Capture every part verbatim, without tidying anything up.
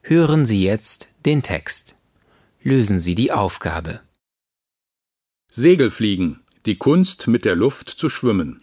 Hören Sie jetzt den Text. Lösen Sie die Aufgabe. Segelfliegen, die Kunst, mit der Luft zu schwimmen.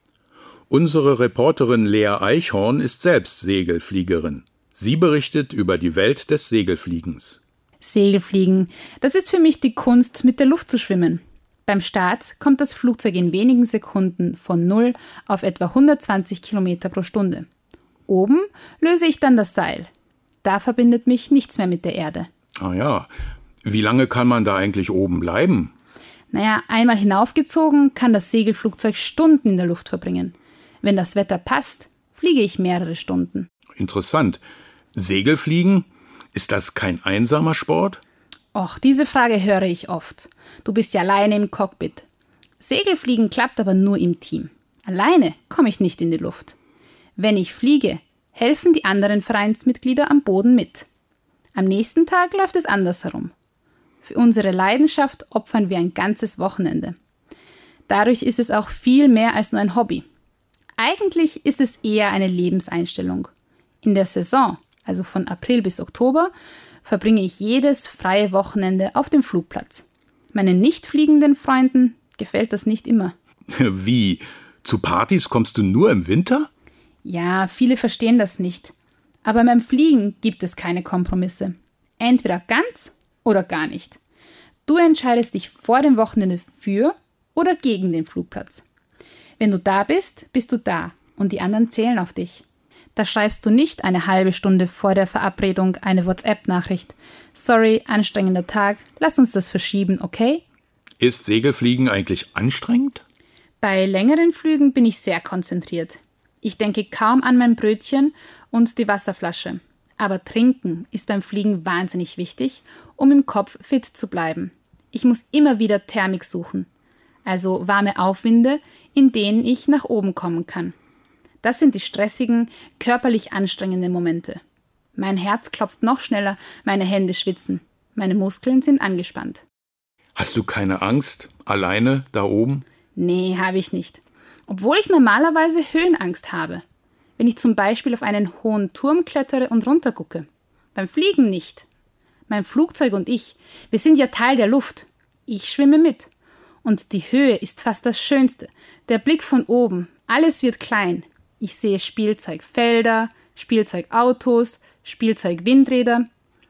Unsere Reporterin Lea Eichhorn ist selbst Segelfliegerin. Sie berichtet über die Welt des Segelfliegens. Segelfliegen, das ist für mich die Kunst, mit der Luft zu schwimmen. Beim Start kommt das Flugzeug in wenigen Sekunden von null auf etwa hundertzwanzig Kilometer pro Stunde. Oben löse ich dann das Seil. Da verbindet mich nichts mehr mit der Erde. Ah ja, wie lange kann man da eigentlich oben bleiben? Naja, einmal hinaufgezogen kann das Segelflugzeug Stunden in der Luft verbringen. Wenn das Wetter passt, fliege ich mehrere Stunden. Interessant. Segelfliegen, ist das kein einsamer Sport? Och, diese Frage höre ich oft. Du bist ja alleine im Cockpit. Segelfliegen klappt aber nur im Team. Alleine komme ich nicht in die Luft. Wenn ich fliege, helfen die anderen Vereinsmitglieder am Boden mit. Am nächsten Tag läuft es andersherum. Für unsere Leidenschaft opfern wir ein ganzes Wochenende. Dadurch ist es auch viel mehr als nur ein Hobby. Eigentlich ist es eher eine Lebenseinstellung. In der Saison, also von April bis Oktober, verbringe ich jedes freie Wochenende auf dem Flugplatz. Meinen nicht fliegenden Freunden gefällt das nicht immer. Wie? Zu Partys kommst du nur im Winter? Ja, viele verstehen das nicht. Aber beim Fliegen gibt es keine Kompromisse. Entweder ganz oder gar nicht. Du entscheidest dich vor dem Wochenende für oder gegen den Flugplatz. Wenn du da bist, bist du da und die anderen zählen auf dich. Da schreibst du nicht eine halbe Stunde vor der Verabredung eine WhatsApp-Nachricht. Sorry, anstrengender Tag, lass uns das verschieben, okay? Ist Segelfliegen eigentlich anstrengend? Bei längeren Flügen bin ich sehr konzentriert. Ich denke kaum an mein Brötchen und die Wasserflasche. Aber Trinken ist beim Fliegen wahnsinnig wichtig, um im Kopf fit zu bleiben. Ich muss immer wieder Thermik suchen, also warme Aufwinde, in denen ich nach oben kommen kann. Das sind die stressigen, körperlich anstrengenden Momente. Mein Herz klopft noch schneller, meine Hände schwitzen, meine Muskeln sind angespannt. Hast du keine Angst, alleine da oben? Nee, habe ich nicht. Obwohl ich normalerweise Höhenangst habe. Wenn ich zum Beispiel auf einen hohen Turm klettere und runtergucke. Beim Fliegen nicht. Mein Flugzeug und ich, wir sind ja Teil der Luft. Ich schwimme mit. Und die Höhe ist fast das Schönste. Der Blick von oben, alles wird klein. Ich sehe Spielzeugfelder, Spielzeugautos, Spielzeugwindräder.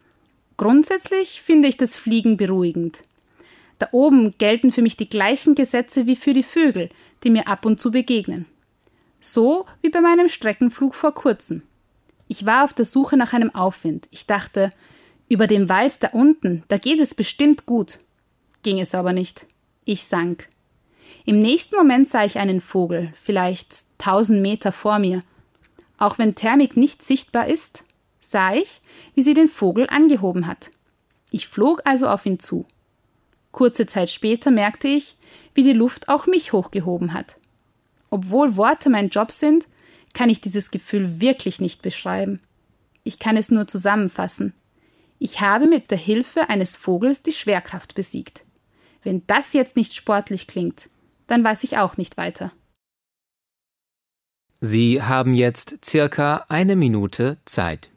Grundsätzlich finde ich das Fliegen beruhigend. Da oben gelten für mich die gleichen Gesetze wie für die Vögel, die mir ab und zu begegnen. So wie bei meinem Streckenflug vor kurzem. Ich war auf der Suche nach einem Aufwind. Ich dachte, über dem Wald da unten, da geht es bestimmt gut. Ging es aber nicht. Ich sank. Im nächsten Moment sah ich einen Vogel, vielleicht tausend Meter vor mir. Auch wenn Thermik nicht sichtbar ist, sah ich, wie sie den Vogel angehoben hat. Ich flog also auf ihn zu. Kurze Zeit später merkte ich, wie die Luft auch mich hochgehoben hat. Obwohl Worte mein Job sind, kann ich dieses Gefühl wirklich nicht beschreiben. Ich kann es nur zusammenfassen. Ich habe mit der Hilfe eines Vogels die Schwerkraft besiegt. Wenn das jetzt nicht sportlich klingt, dann weiß ich auch nicht weiter. Sie haben jetzt circa eine Minute Zeit.